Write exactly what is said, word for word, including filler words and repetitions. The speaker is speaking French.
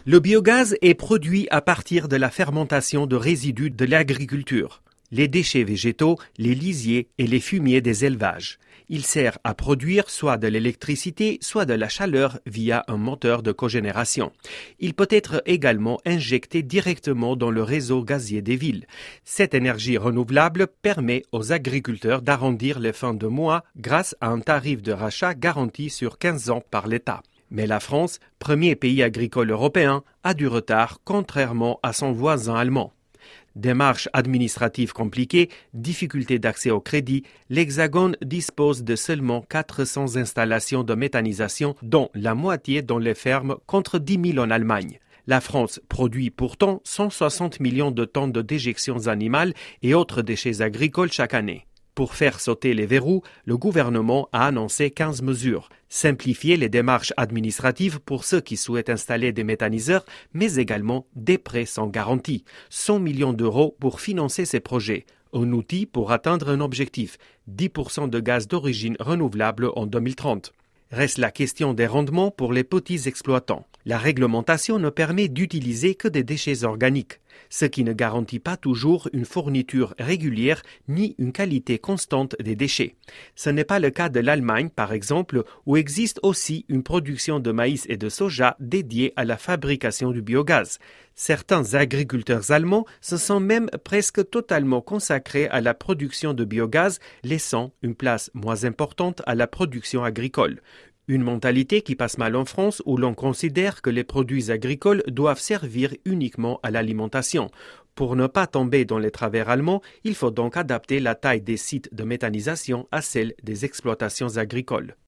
Le biogaz est produit à partir de la fermentation de résidus de l'agriculture, les déchets végétaux, les lisiers et les fumiers des élevages. Il sert à produire soit de l'électricité, soit de la chaleur via un moteur de cogénération. Il peut être également injecté directement dans le réseau gazier des villes. Cette énergie renouvelable permet aux agriculteurs d'arrondir les fins de mois grâce à un tarif de rachat garanti sur quinze ans par l'État. Mais la France, premier pays agricole européen, a du retard contrairement à son voisin allemand. Démarches administratives compliquées, difficultés d'accès au crédit, l'Hexagone dispose de seulement quatre cents installations de méthanisation, dont la moitié dans les fermes contre dix mille en Allemagne. La France produit pourtant cent soixante millions de tonnes de déjections animales et autres déchets agricoles chaque année. Pour faire sauter les verrous, le gouvernement a annoncé quinze mesures. Simplifier les démarches administratives pour ceux qui souhaitent installer des méthaniseurs, mais également des prêts sans garantie. cent millions d'euros pour financer ces projets. Un outil pour atteindre un objectif, dix pour cent de gaz d'origine renouvelable en deux mille trente. Reste la question des rendements pour les petits exploitants. La réglementation ne permet d'utiliser que des déchets organiques, ce qui ne garantit pas toujours une fourniture régulière ni une qualité constante des déchets. Ce n'est pas le cas de l'Allemagne, par exemple, où existe aussi une production de maïs et de soja dédiée à la fabrication du biogaz. Certains agriculteurs allemands se sont même presque totalement consacrés à la production de biogaz, laissant une place moins importante à la production agricole. Une mentalité qui passe mal en France où l'on considère que les produits agricoles doivent servir uniquement à l'alimentation. Pour ne pas tomber dans les travers allemands, il faut donc adapter la taille des sites de méthanisation à celle des exploitations agricoles.